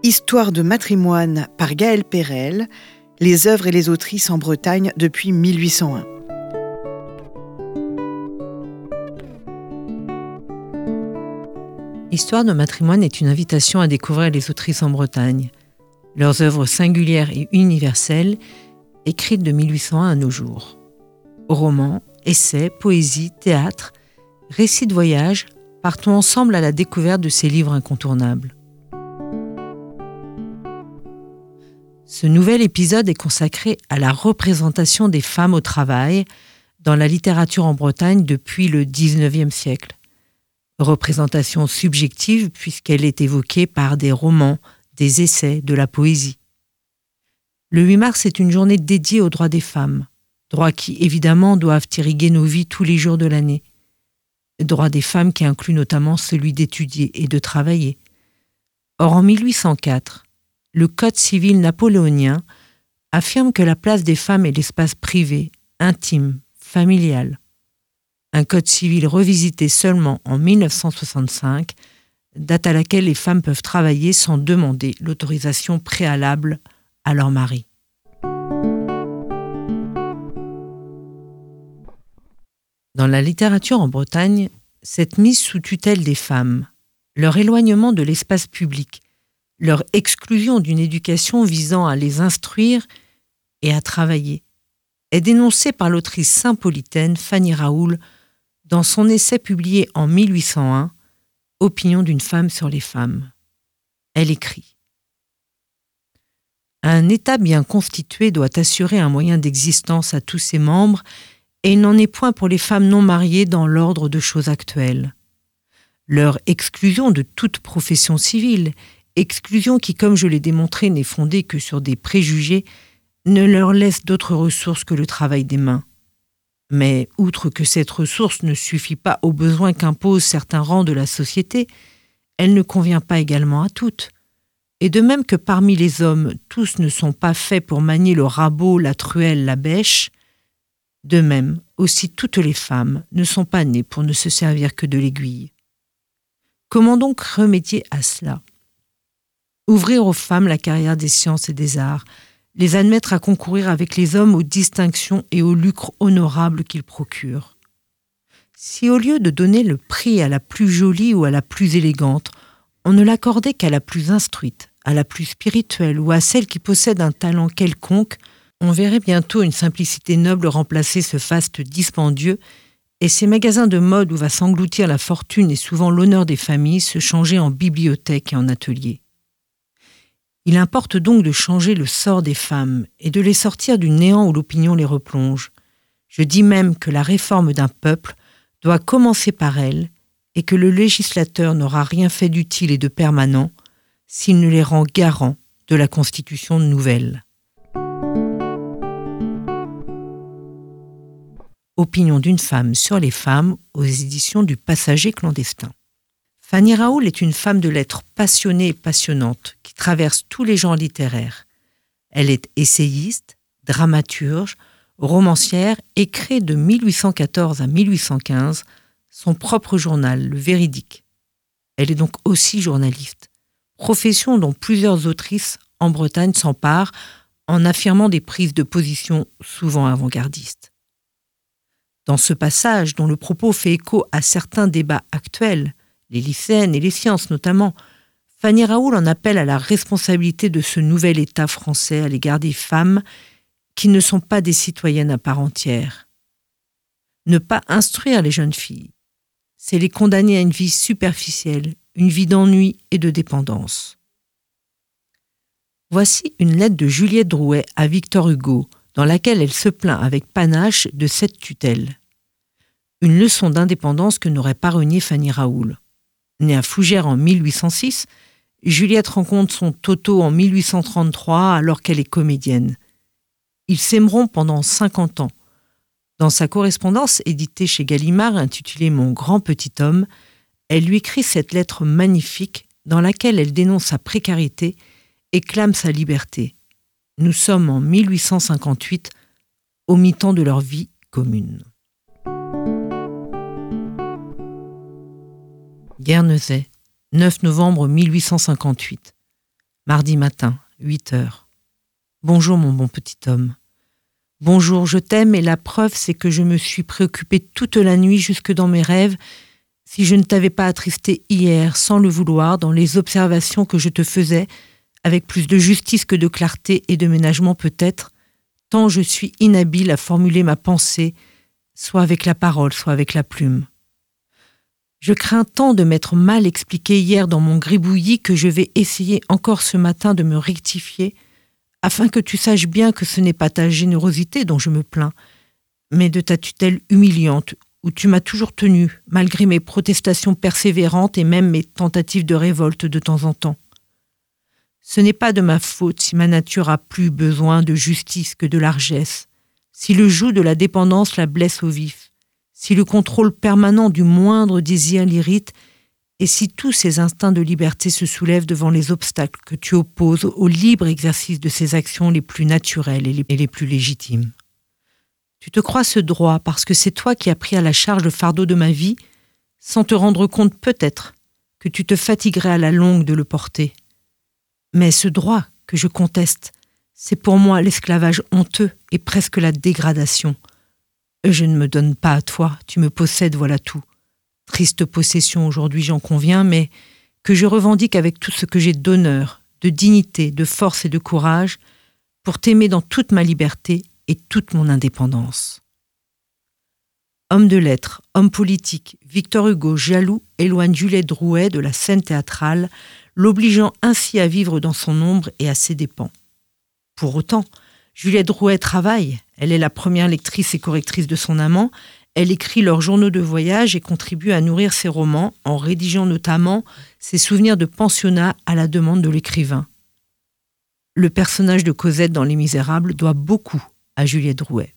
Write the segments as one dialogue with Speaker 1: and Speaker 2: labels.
Speaker 1: Histoire de matrimoine par Gaëlle Perel, les œuvres et les autrices en Bretagne depuis 1801.
Speaker 2: Histoire de matrimoine est une invitation à découvrir les autrices en Bretagne, leurs œuvres singulières et universelles, écrites de 1801 à nos jours. Romans, essais, poésie, théâtre, récits de voyage, partons ensemble à la découverte de ces livres incontournables. Ce nouvel épisode est consacré à la représentation des femmes au travail dans la littérature en Bretagne depuis le XIXe siècle. Représentation subjective puisqu'elle est évoquée par des romans, des essais, de la poésie. Le 8 mars est une journée dédiée aux droits des femmes, droits qui évidemment doivent irriguer nos vies tous les jours de l'année. Droits des femmes qui incluent notamment celui d'étudier et de travailler. Or en 1804, le Code civil napoléonien affirme que la place des femmes est l'espace privé, intime, familial. Un code civil revisité seulement en 1965, date à laquelle les femmes peuvent travailler sans demander l'autorisation préalable à leur mari. Dans la littérature en Bretagne, cette mise sous tutelle des femmes, leur éloignement de l'espace public, leur exclusion d'une éducation visant à les instruire et à travailler, est dénoncée par l'autrice saint-paulitaine Fanny Raoul dans son essai publié en 1801, « Opinion d'une femme sur les femmes ». Elle écrit « Un État bien constitué doit assurer un moyen d'existence à tous ses membres et il n'en est point pour les femmes non mariées dans l'ordre de choses actuelles. Leur exclusion de toute profession civile, exclusion qui, comme je l'ai démontré, n'est fondée que sur des préjugés, ne leur laisse d'autre ressource que le travail des mains. Mais, outre que cette ressource ne suffit pas aux besoins qu'imposent certains rangs de la société, elle ne convient pas également à toutes. Et de même que parmi les hommes, tous ne sont pas faits pour manier le rabot, la truelle, la bêche, de même, aussi toutes les femmes ne sont pas nées pour ne se servir que de l'aiguille. Comment donc remédier à cela ? Ouvrir aux femmes la carrière des sciences et des arts, les admettre à concourir avec les hommes aux distinctions et au lucre honorable qu'ils procurent. Si au lieu de donner le prix à la plus jolie ou à la plus élégante, on ne l'accordait qu'à la plus instruite, à la plus spirituelle ou à celle qui possède un talent quelconque, on verrait bientôt une simplicité noble remplacer ce faste dispendieux et ces magasins de mode où va s'engloutir la fortune et souvent l'honneur des familles se changer en bibliothèques et en ateliers. Il importe donc de changer le sort des femmes et de les sortir du néant où l'opinion les replonge. Je dis même que la réforme d'un peuple doit commencer par elle et que le législateur n'aura rien fait d'utile et de permanent s'il ne les rend garants de la Constitution nouvelle. Opinion d'une femme sur les femmes aux éditions du Passager clandestin. Fanny Raoul est une femme de lettres passionnée et passionnante qui traverse tous les genres littéraires. Elle est essayiste, dramaturge, romancière et crée de 1814 à 1815 son propre journal, Le Véridique. Elle est donc aussi journaliste, profession dont plusieurs autrices en Bretagne s'emparent en affirmant des prises de position souvent avant-gardistes. Dans ce passage, dont le propos fait écho à certains débats actuels, les lycéennes et les sciences notamment, Fanny Raoul en appelle à la responsabilité de ce nouvel État français à l'égard des femmes qui ne sont pas des citoyennes à part entière. Ne pas instruire les jeunes filles, c'est les condamner à une vie superficielle, une vie d'ennui et de dépendance. Voici une lettre de Juliette Drouet à Victor Hugo, dans laquelle elle se plaint avec panache de cette tutelle. Une leçon d'indépendance que n'aurait pas renié Fanny Raoul. Née à Fougères en 1806, Juliette rencontre son Toto en 1833 alors qu'elle est comédienne. Ils s'aimeront pendant 50 ans. Dans sa correspondance éditée chez Gallimard intitulée « Mon grand petit homme », elle lui écrit cette lettre magnifique dans laquelle elle dénonce sa précarité et clame sa liberté. Nous sommes en 1858, au mi-temps de leur vie commune. Guernesey, 9 novembre 1858. Mardi matin, 8h. Bonjour mon bon petit homme. Bonjour, je t'aime et la preuve c'est que je me suis préoccupée toute la nuit jusque dans mes rêves si je ne t'avais pas attristé hier sans le vouloir dans les observations que je te faisais avec plus de justice que de clarté et de ménagement peut-être, tant je suis inhabile à formuler ma pensée, soit avec la parole, soit avec la plume. Je crains tant de m'être mal expliqué hier dans mon gribouillis que je vais essayer encore ce matin de me rectifier, afin que tu saches bien que ce n'est pas ta générosité dont je me plains, mais de ta tutelle humiliante, où tu m'as toujours tenu, malgré mes protestations persévérantes et même mes tentatives de révolte de temps en temps. Ce n'est pas de ma faute si ma nature a plus besoin de justice que de largesse, si le joug de la dépendance la blesse au vif, si le contrôle permanent du moindre désir l'irrite, et si tous ses instincts de liberté se soulèvent devant les obstacles que tu opposes au libre exercice de ses actions les plus naturelles et les plus légitimes. Tu te crois ce droit parce que c'est toi qui as pris à la charge le fardeau de ma vie, sans te rendre compte peut-être que tu te fatiguerais à la longue de le porter. Mais ce droit que je conteste, c'est pour moi l'esclavage honteux et presque la dégradation. Je ne me donne pas à toi, tu me possèdes, voilà tout. Triste possession aujourd'hui, j'en conviens, mais que je revendique avec tout ce que j'ai d'honneur, de dignité, de force et de courage, pour t'aimer dans toute ma liberté et toute mon indépendance. Homme de lettres, homme politique, Victor Hugo, jaloux, éloigne Juliette Drouet de la scène théâtrale, l'obligeant ainsi à vivre dans son ombre et à ses dépens. Pour autant, Juliette Drouet travaille, elle est la première lectrice et correctrice de son amant, elle écrit leurs journaux de voyage et contribue à nourrir ses romans en rédigeant notamment ses souvenirs de pensionnat à la demande de l'écrivain. Le personnage de Cosette dans Les Misérables doit beaucoup à Juliette Drouet.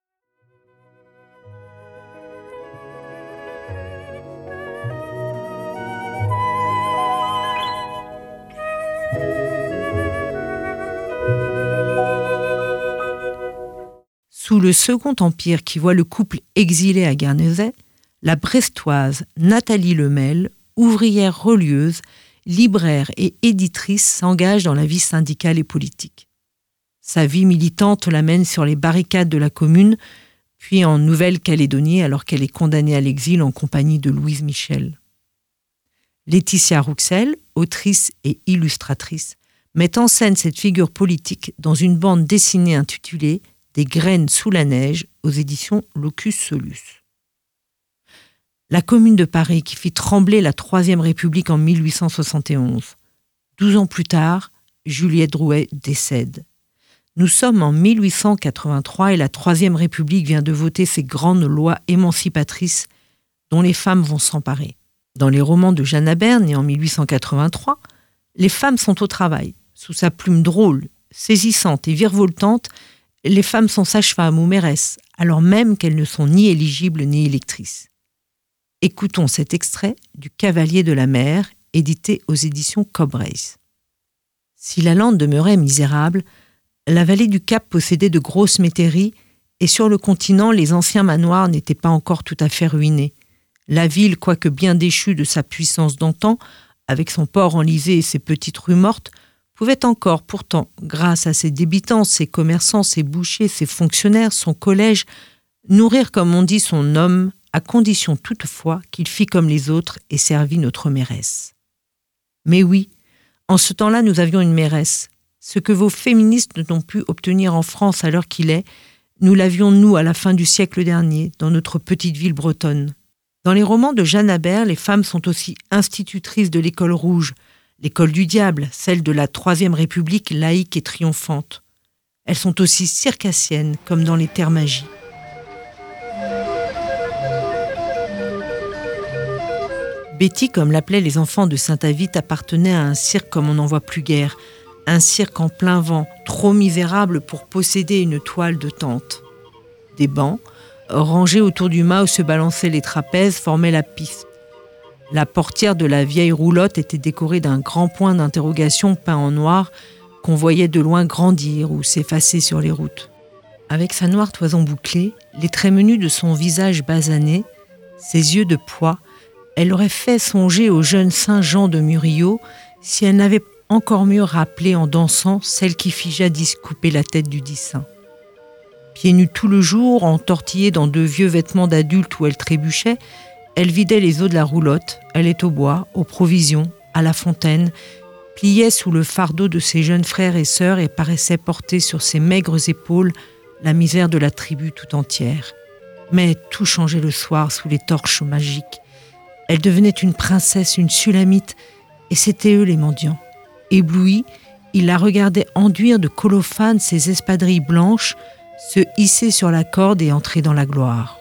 Speaker 2: Sous le Second Empire qui voit le couple exilé à Guernesey, la brestoise Nathalie Lemel, ouvrière relieuse, libraire et éditrice, s'engage dans la vie syndicale et politique. Sa vie militante l'amène sur les barricades de la Commune, puis en Nouvelle-Calédonie alors qu'elle est condamnée à l'exil en compagnie de Louise Michel. Laetitia Rouxel, autrice et illustratrice, met en scène cette figure politique dans une bande dessinée intitulée « Des graines sous la neige » aux éditions Locus Solus. La Commune de Paris qui fit trembler la Troisième République en 1871. 12 ans plus tard, Juliette Drouet décède. Nous sommes en 1883 et la Troisième République vient de voter ces grandes lois émancipatrices dont les femmes vont s'emparer. Dans les romans de Jeanne Habert, née en 1883, les femmes sont au travail. Sous sa plume drôle, saisissante et virevoltante, les femmes sont sages-femmes ou mairesses, alors même qu'elles ne sont ni éligibles ni électrices. Écoutons cet extrait du Cavalier de la mer, édité aux éditions Cobreys. Si la lande demeurait misérable, la vallée du Cap possédait de grosses métairies et sur le continent, les anciens manoirs n'étaient pas encore tout à fait ruinés. La ville, quoique bien déchue de sa puissance d'antan, avec son port enlisé et ses petites rues mortes, pouvait encore, pourtant, grâce à ses débitants, ses commerçants, ses bouchers, ses fonctionnaires, son collège, nourrir, comme on dit, son homme, à condition toutefois qu'il fît comme les autres et servit notre mairesse. Mais oui, en ce temps-là, nous avions une mairesse. Ce que vos féministes n'ont pu obtenir en France à l'heure qu'il est, nous l'avions, nous, à la fin du siècle dernier, dans notre petite ville bretonne. Dans les romans de Jeanne Habert, les femmes sont aussi institutrices de l'école rouge, l'école du diable, celle de la Troisième République laïque et triomphante. Elles sont aussi circassiennes, comme dans les terres magie. Betty, comme l'appelaient les enfants de Saint-Avite, appartenait à un cirque comme on n'en voit plus guère, un cirque en plein vent, trop misérable pour posséder une toile de tente. Des bancs, rangés autour du mât où se balançaient les trapèzes, formaient la piste. La portière de la vieille roulotte était décorée d'un grand point d'interrogation peint en noir qu'on voyait de loin grandir ou s'effacer sur les routes. Avec sa noire toison bouclée, les traits menus de son visage basané, ses yeux de pois, elle aurait fait songer au jeune Saint Jean de Murillo si elle n'avait encore mieux rappeler en dansant celle qui fit jadis couper la tête du dit saint. Pieds nus tout le jour, entortillée dans de vieux vêtements d'adulte où elle trébuchait, elle vidait les eaux de la roulotte, allait au bois, aux provisions, à la fontaine, pliait sous le fardeau de ses jeunes frères et sœurs et paraissait porter sur ses maigres épaules la misère de la tribu tout entière. Mais tout changeait le soir sous les torches magiques. Elle devenait une princesse, une sulamite, et c'étaient eux les mendiants. Ébloui, il la regardait enduire de colophane ses espadrilles blanches, se hisser sur la corde et entrer dans la gloire.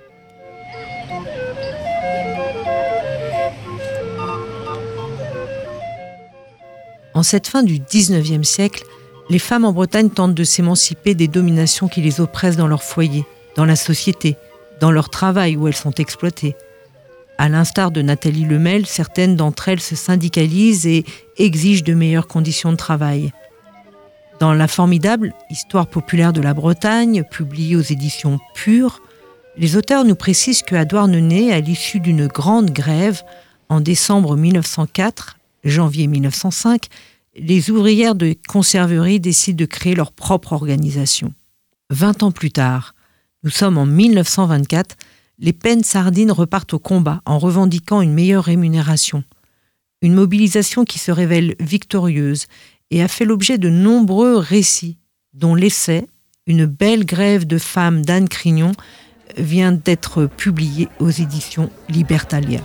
Speaker 2: En cette fin du XIXe siècle, les femmes en Bretagne tentent de s'émanciper des dominations qui les oppressent dans leur foyer, dans la société, dans leur travail où elles sont exploitées. À l'instar de Nathalie Lemel, certaines d'entre elles se syndicalisent et exigent de meilleures conditions de travail. Dans la formidable Histoire populaire de la Bretagne, publiée aux éditions Pure, les auteurs nous précisent qu'à Douarnenez, à l'issue d'une grande grève, en décembre 1904, janvier 1905, les ouvrières de conserverie décident de créer leur propre organisation. 20 ans plus tard, nous sommes en 1924, les pennes sardines repartent au combat en revendiquant une meilleure rémunération. Une mobilisation qui se révèle victorieuse et a fait l'objet de nombreux récits, dont l'essai « Une belle grève de femmes d'Anne Crignon » vient d'être publié aux éditions Libertalia.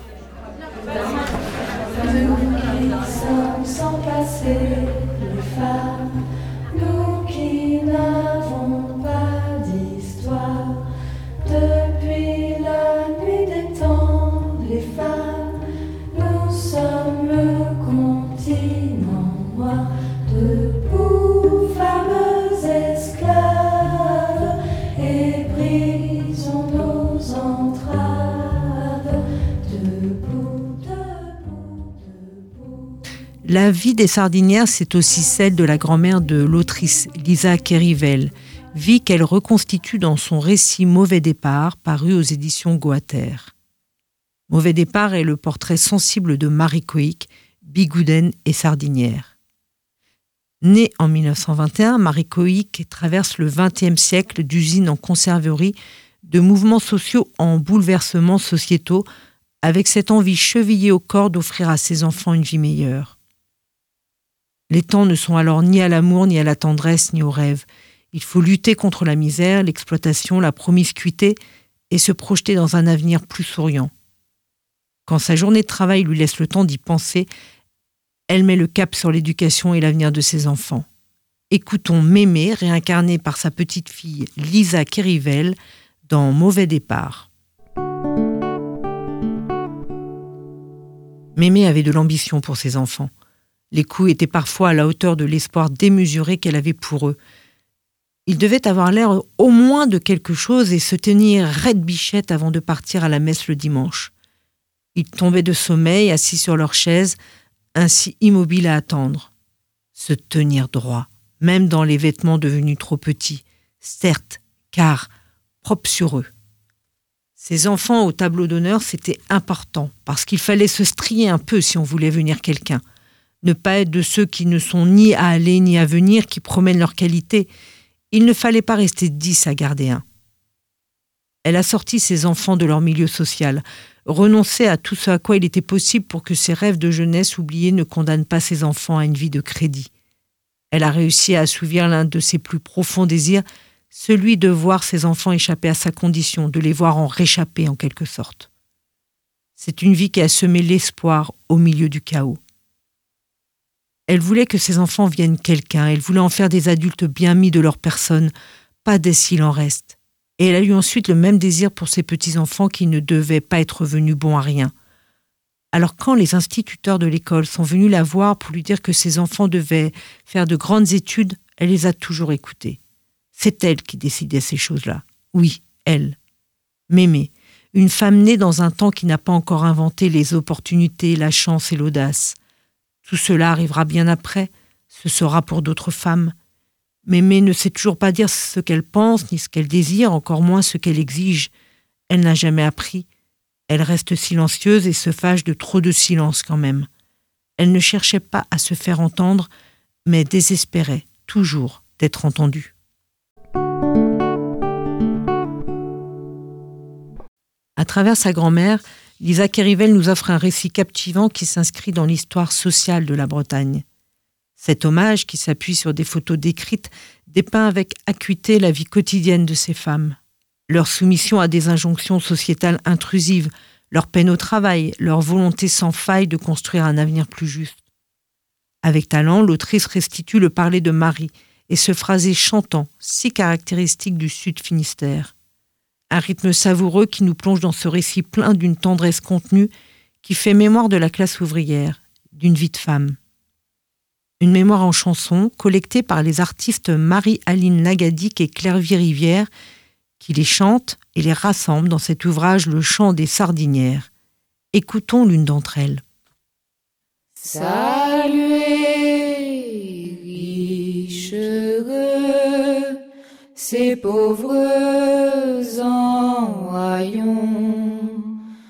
Speaker 3: Sans passer les femmes, nous qui n'avons pas d'histoire, depuis la nuit des temps, les femmes, nous sommes le continent noir, debout, femmes esclaves, et brisons nos entraves, debout, debout, debout.
Speaker 2: La vie des sardinières, c'est aussi celle de la grand-mère de l'autrice Lisa Kerivel, vie qu'elle reconstitue dans son récit Mauvais départ, paru aux éditions Goater. Mauvais départ est le portrait sensible de Marie Coïc, bigoudaine et sardinière. Née en 1921, Marie Coïc traverse le XXe siècle d'usines en conserverie, de mouvements sociaux en bouleversements sociétaux, avec cette envie chevillée au corps d'offrir à ses enfants une vie meilleure. Les temps ne sont alors ni à l'amour, ni à la tendresse, ni au rêve. Il faut lutter contre la misère, l'exploitation, la promiscuité et se projeter dans un avenir plus souriant. Quand sa journée de travail lui laisse le temps d'y penser, elle met le cap sur l'éducation et l'avenir de ses enfants. Écoutons Mémé, réincarnée par sa petite fille Lisa Kerivel, dans Mauvais départ. Mémé avait de l'ambition pour ses enfants. Les coups étaient parfois à la hauteur de l'espoir démesuré qu'elle avait pour eux. Ils devaient avoir l'air au moins de quelque chose et se tenir raide bichette avant de partir à la messe le dimanche. Ils tombaient de sommeil, assis sur leur chaise, ainsi immobiles à attendre. Se tenir droit, même dans les vêtements devenus trop petits, certes, car propres sur eux. Ces enfants au tableau d'honneur, c'était important, parce qu'il fallait se strier un peu si on voulait venir quelqu'un. Ne pas être de ceux qui ne sont ni à aller ni à venir, qui promènent leur qualité. Il ne fallait pas rester 10 à garder un. Elle a sorti ses enfants de leur milieu social, renoncé à tout ce à quoi il était possible pour que ses rêves de jeunesse oubliés ne condamnent pas ses enfants à une vie de crédit. Elle a réussi à assouvir l'un de ses plus profonds désirs, celui de voir ses enfants échapper à sa condition, de les voir en réchapper en quelque sorte. C'est une vie qui a semé l'espoir au milieu du chaos. Elle voulait que ses enfants viennent quelqu'un, elle voulait en faire des adultes bien mis de leur personne, pas des s'il en reste. Et elle a eu ensuite le même désir pour ses petits-enfants qui ne devaient pas être venus bons à rien. Alors quand les instituteurs de l'école sont venus la voir pour lui dire que ses enfants devaient faire de grandes études, elle les a toujours écoutés. C'est elle qui décidait ces choses-là. Oui, elle. Mémé, une femme née dans un temps qui n'a pas encore inventé les opportunités, la chance et l'audace. Tout cela arrivera bien après, ce sera pour d'autres femmes. Mémé ne sait toujours pas dire ce qu'elle pense, ni ce qu'elle désire, encore moins ce qu'elle exige. Elle n'a jamais appris. Elle reste silencieuse et se fâche de trop de silence quand même. Elle ne cherchait pas à se faire entendre, mais désespérait toujours d'être entendue. À travers sa grand-mère, Lisa Kerivel nous offre un récit captivant qui s'inscrit dans l'histoire sociale de la Bretagne. Cet hommage, qui s'appuie sur des photos décrites, dépeint avec acuité la vie quotidienne de ces femmes. Leur soumission à des injonctions sociétales intrusives, leur peine au travail, leur volonté sans faille de construire un avenir plus juste. Avec talent, l'autrice restitue le parler de Marie et ce phrasé chantant, si caractéristique du Sud Finistère. Un rythme savoureux qui nous plonge dans ce récit plein d'une tendresse contenue qui fait mémoire de la classe ouvrière, d'une vie de femme. Une mémoire en chanson collectée par les artistes Marie-Aline Lagadic et Claire Rivière qui les chantent et les rassemblent dans cet ouvrage Le chant des sardinières. Écoutons l'une d'entre elles.
Speaker 3: Saluez, riches heureux, ces pauvres en haillons.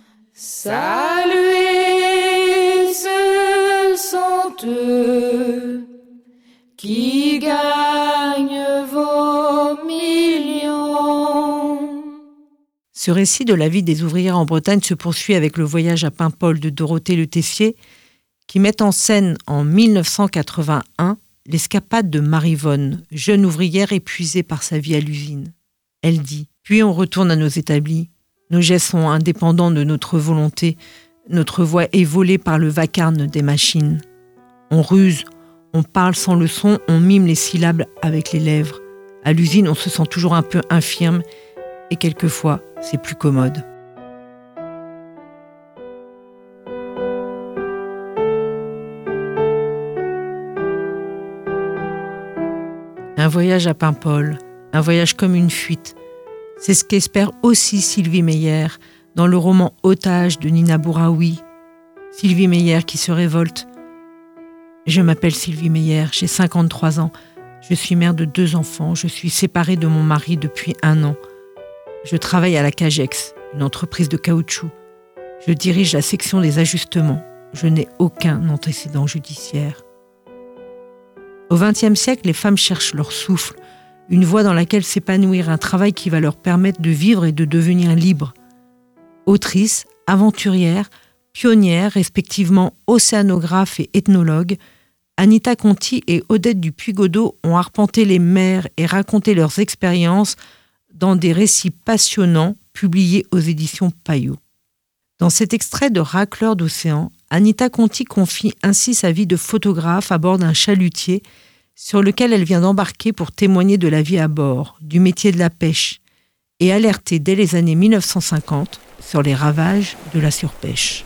Speaker 3: Saluez, ce sont eux qui gagnent vos millions.
Speaker 2: Ce récit de la vie des ouvrières en Bretagne se poursuit avec le voyage à Paimpol de Dorothée Le Tessier, qui met en scène en 1981 l'escapade de Marie-Vonne, jeune ouvrière épuisée par sa vie à l'usine. Elle dit « Puis on retourne à nos établis. Nos gestes sont indépendants de notre volonté. Notre voix est volée par le vacarme des machines. On ruse, on parle sans leçon, on mime les syllabes avec les lèvres. À l'usine, on se sent toujours un peu infirme et quelquefois, c'est plus commode. » Un voyage à Paimpol, un voyage comme une fuite. C'est ce qu'espère aussi Sylvie Meyer dans le roman Otage de Nina Bouraoui. Sylvie Meyer qui se révolte. Je m'appelle Sylvie Meyer, j'ai 53 ans. Je suis mère de 2 enfants. Je suis séparée de mon mari depuis 1 an. Je travaille à la Cagex, une entreprise de caoutchouc. Je dirige la section des ajustements. Je n'ai aucun antécédent judiciaire. Au XXe siècle, les femmes cherchent leur souffle, une voie dans laquelle s'épanouir, un travail qui va leur permettre de vivre et de devenir libres. Autrice, aventurière, pionnière, respectivement océanographe et ethnologue, Anita Conti et Odette du Puy-Godot ont arpenté les mers et raconté leurs expériences dans des récits passionnants publiés aux éditions Payot. Dans cet extrait de Racleur d'océan, Anita Conti confie ainsi sa vie de photographe à bord d'un chalutier sur lequel elle vient d'embarquer pour témoigner de la vie à bord, du métier de la pêche et alerter dès les années 1950 sur les ravages de la surpêche.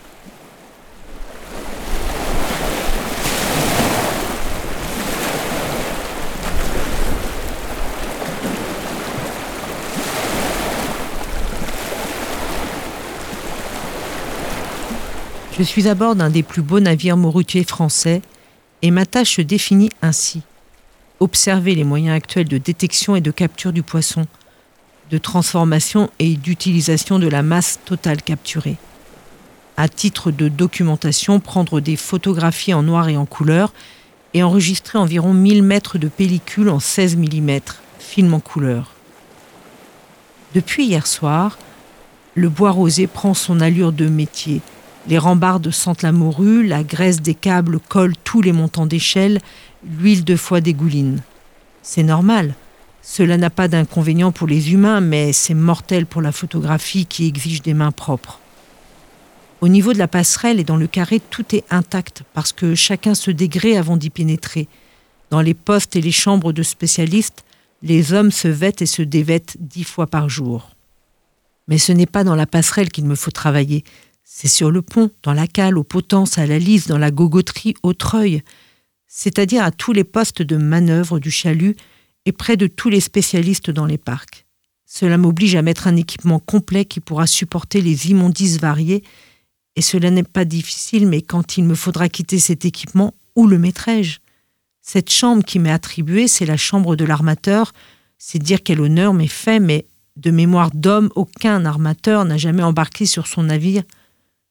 Speaker 2: Je suis à bord d'un des plus beaux navires mourutiers français et ma tâche se définit ainsi. Observer les moyens actuels de détection et de capture du poisson, de transformation et d'utilisation de la masse totale capturée. À titre de documentation, prendre des photographies en noir et en couleur et enregistrer environ 1000 mètres de pellicule en 16 mm, film en couleur. Depuis hier soir, le bois rosé prend son allure de métier. Les rambardes sentent la morue, la graisse des câbles colle tous les montants d'échelle, l'huile de foie dégouline. C'est normal. Cela n'a pas d'inconvénient pour les humains, mais c'est mortel pour la photographie qui exige des mains propres. Au niveau de la passerelle et dans le carré, tout est intact parce que chacun se dégrée avant d'y pénétrer. Dans les postes et les chambres de spécialistes, les hommes se vêtent et se dévêtent 10 fois par jour. Mais ce n'est pas dans la passerelle qu'il me faut travailler. C'est sur le pont, dans la cale, aux potences, à la lisse, dans la gogoterie, au treuil, c'est-à-dire à tous les postes de manœuvre du chalut et près de tous les spécialistes dans les parcs. Cela m'oblige à mettre un équipement complet qui pourra supporter les immondices variés, et cela n'est pas difficile, mais quand il me faudra quitter cet équipement, où le mettrai-je ? Cette chambre qui m'est attribuée, c'est la chambre de l'armateur, c'est dire quel honneur m'est fait, mais de mémoire d'homme, aucun armateur n'a jamais embarqué sur son navire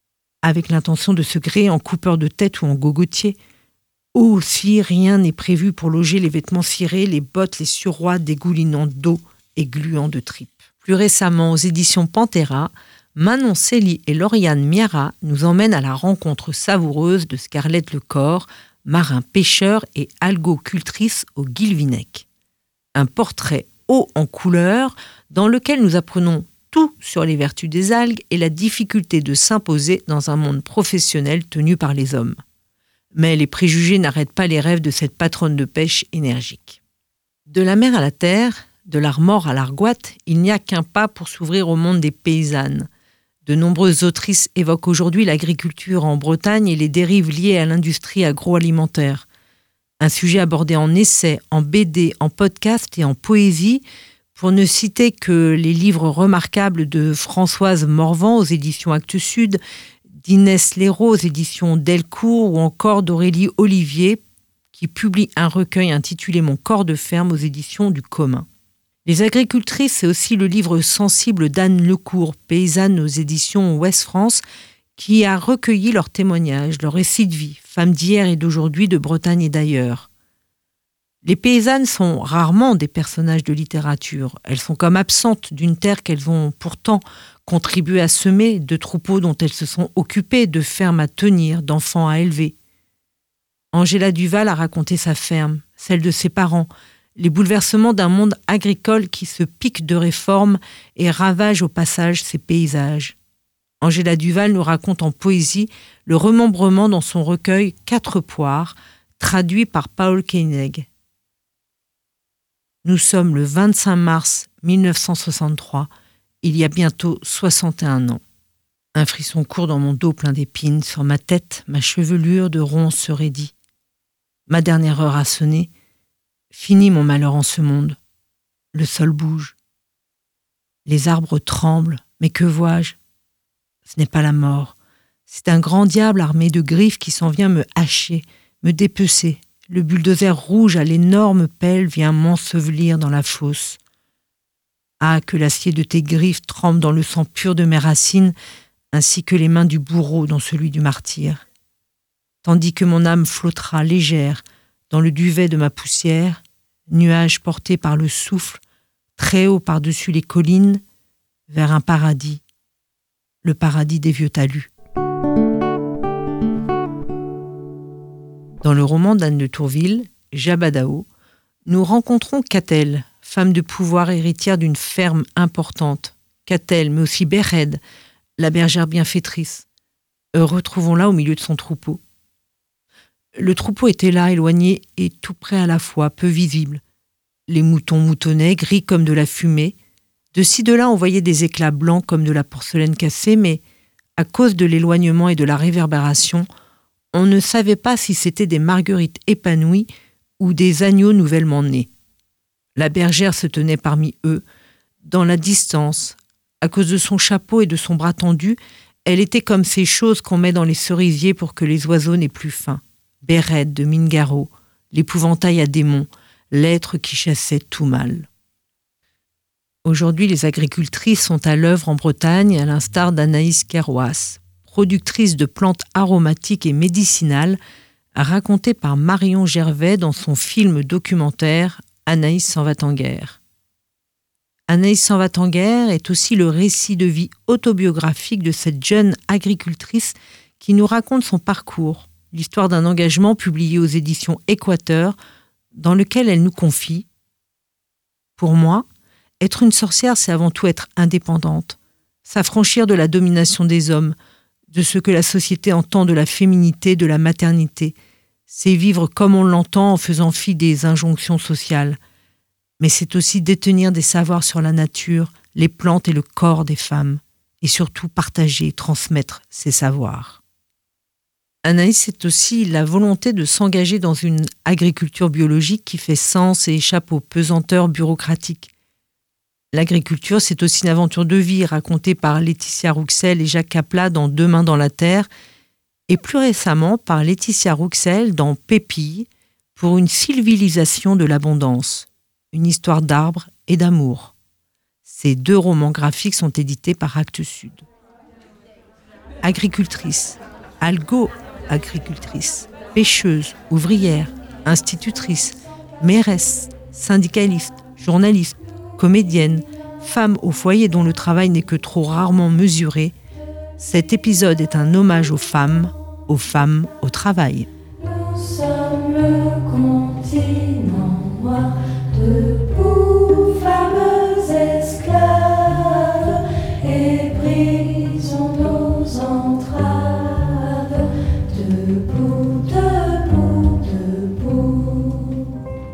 Speaker 2: avec l'intention de se gréer en coupeur de tête ou en gogotier. Aussi, rien n'est prévu pour loger les vêtements cirés, les bottes, les suroîts dégoulinant d'eau et gluant de tripes. Plus récemment, aux éditions Pantera, Manon Célie et Lauriane Miara nous emmènent à la rencontre savoureuse de Scarlett Lecor, marin-pêcheur et algocultrice au Guilvinec. Un portrait haut en couleurs dans lequel nous apprenons tout sur les vertus des algues et la difficulté de s'imposer dans un monde professionnel tenu par les hommes. Mais les préjugés n'arrêtent pas les rêves de cette patronne de pêche énergique. De la mer à la terre, de l'Armor à l'Argoate, il n'y a qu'un pas pour s'ouvrir au monde des paysannes. De nombreuses autrices évoquent aujourd'hui l'agriculture en Bretagne et les dérives liées à l'industrie agroalimentaire. Un sujet abordé en essai, en BD, en podcast et en poésie, pour ne citer que les livres remarquables de Françoise Morvan aux éditions Actes Sud, d'Inès Léraud aux éditions Delcourt ou encore d'Aurélie Olivier qui publie un recueil intitulé Mon corps de ferme aux éditions du Commun. Les agricultrices, c'est aussi le livre sensible d'Anne Lecourt, paysanne aux éditions Ouest France, qui a recueilli leurs témoignages, leurs récits de vie, femmes d'hier et d'aujourd'hui, de Bretagne et d'ailleurs. Les paysannes sont rarement des personnages de littérature. Elles sont comme absentes d'une terre qu'elles ont pourtant contribué à semer, de troupeaux dont elles se sont occupées, de fermes à tenir, d'enfants à élever. Angela Duval a raconté sa ferme, celle de ses parents, les bouleversements d'un monde agricole qui se pique de réformes et ravage au passage ses paysages. Angela Duval nous raconte en poésie le remembrement dans son recueil 4 poires, traduit par Paul Koenig. Nous sommes le 25 mars 1963, il y a bientôt 61 ans. Un frisson court dans mon dos plein d'épines, sur ma tête, ma chevelure de ronces se raidit. Ma dernière heure a sonné, fini mon malheur en ce monde. Le sol bouge. Les arbres tremblent, mais que vois-je ? Ce n'est pas la mort, c'est un grand diable armé de griffes qui s'en vient me hacher, me dépecer. Le bulldozer rouge à l'énorme pelle vient m'ensevelir dans la fosse. Ah, que l'acier de tes griffes trempe dans le sang pur de mes racines, ainsi que les mains du bourreau dans celui du martyr. Tandis que mon âme flottera légère dans le duvet de ma poussière, nuage porté par le souffle, très haut par-dessus les collines, vers un paradis, le paradis des vieux talus. Dans le roman d'Anne de Tourville, Jabadao, nous rencontrons Catel, femme de pouvoir héritière d'une ferme importante. Catel, mais aussi Béred, la bergère bienfaitrice. Retrouvons-la au milieu de son troupeau. Le troupeau était là, éloigné et tout près à la fois, peu visible. Les moutons moutonnaient, gris comme de la fumée. De ci de là, on voyait des éclats blancs comme de la porcelaine cassée, mais à cause de l'éloignement et de la réverbération, on ne savait pas si c'était des marguerites épanouies ou des agneaux nouvellement nés. La bergère se tenait parmi eux, dans la distance. À cause de son chapeau et de son bras tendu, elle était comme ces choses qu'on met dans les cerisiers pour que les oiseaux n'aient plus faim. Béred de Mingaro, l'épouvantail à démons, l'être qui chassait tout mal. Aujourd'hui, les agricultrices sont à l'œuvre en Bretagne, à l'instar d'Anaïs Kerouas, productrice de plantes aromatiques et médicinales, racontée par Marion Gervais dans son film documentaire « Anaïs s'en va en guerre ». Anaïs s'en va en guerre est aussi le récit de vie autobiographique de cette jeune agricultrice qui nous raconte son parcours, l'histoire d'un engagement publié aux éditions Équateur, dans lequel elle nous confie « Pour moi, être une sorcière, c'est avant tout être indépendante, s'affranchir de la domination des hommes, de ce que la société entend de la féminité, de la maternité. C'est vivre comme on l'entend en faisant fi des injonctions sociales. Mais c'est aussi détenir des savoirs sur la nature, les plantes et le corps des femmes, et surtout partager, transmettre ces savoirs. » Anaïs, c'est aussi la volonté de s'engager dans une agriculture biologique qui fait sens et échappe aux pesanteurs bureaucratiques. L'agriculture, c'est aussi une aventure de vie racontée par Laetitia Rouxel et Jacques Capla dans Deux mains dans la terre, et plus récemment par Laetitia Rouxel dans Pépille, pour une civilisation de l'abondance, une histoire d'arbres et d'amour. Ces 2 romans graphiques sont édités par Actes Sud. agricultrice, algo-agricultrice, pêcheuse, ouvrière, institutrice, mairesse, syndicaliste, journaliste, comédienne, femme au foyer dont le travail n'est que trop rarement mesuré, cet épisode est un hommage aux femmes au travail.
Speaker 3: Nous sommes le continent noir, debout, femmes esclaves, et brisons nos entraves, debout, debout, debout,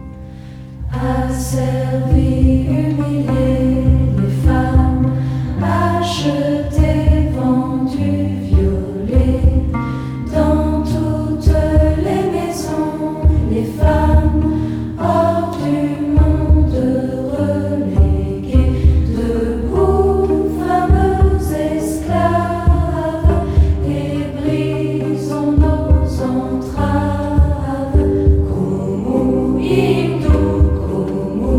Speaker 3: asservis, humiliés, les femmes, achetées, vendues, violées, dans toutes les maisons, les femmes hors du monde reléguées, debout, femmes esclaves, et brisons nos entraves. Kumu, Hindu, Kumu,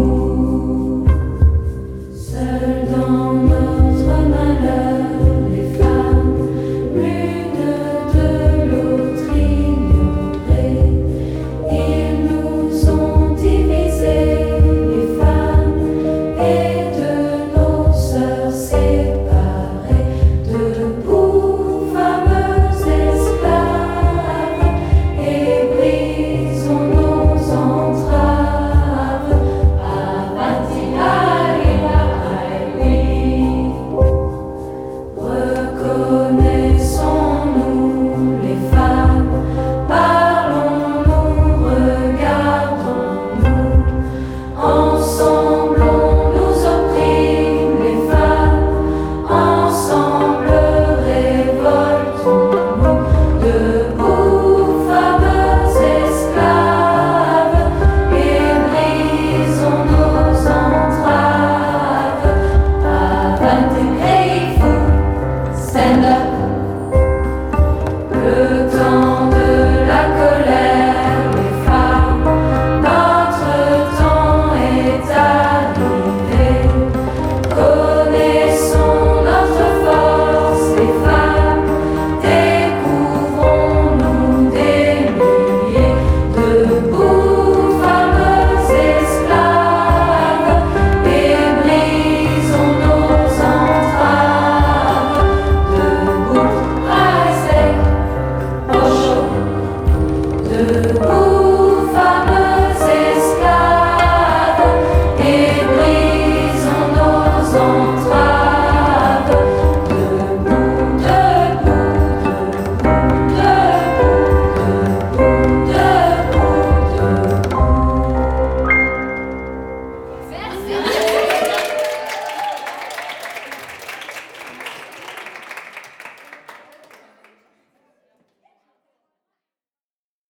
Speaker 3: seules dans notre malheur, les femmes, l'une de l'autre ignorées. Ils nous ont divisés, les femmes, et de nos sœurs séparées. Debout, femmes esclaves, et brisons nos entraves. Avanti, aïla, aïli. Reconnaissons-nous les femmes, parlons-nous, regardons-nous, ensemble on nous opprime les femmes, ensemble révoltons-nous, debout, femmes esclaves, et brisons nos entraves. Avanti, grateful, stand up. Le temps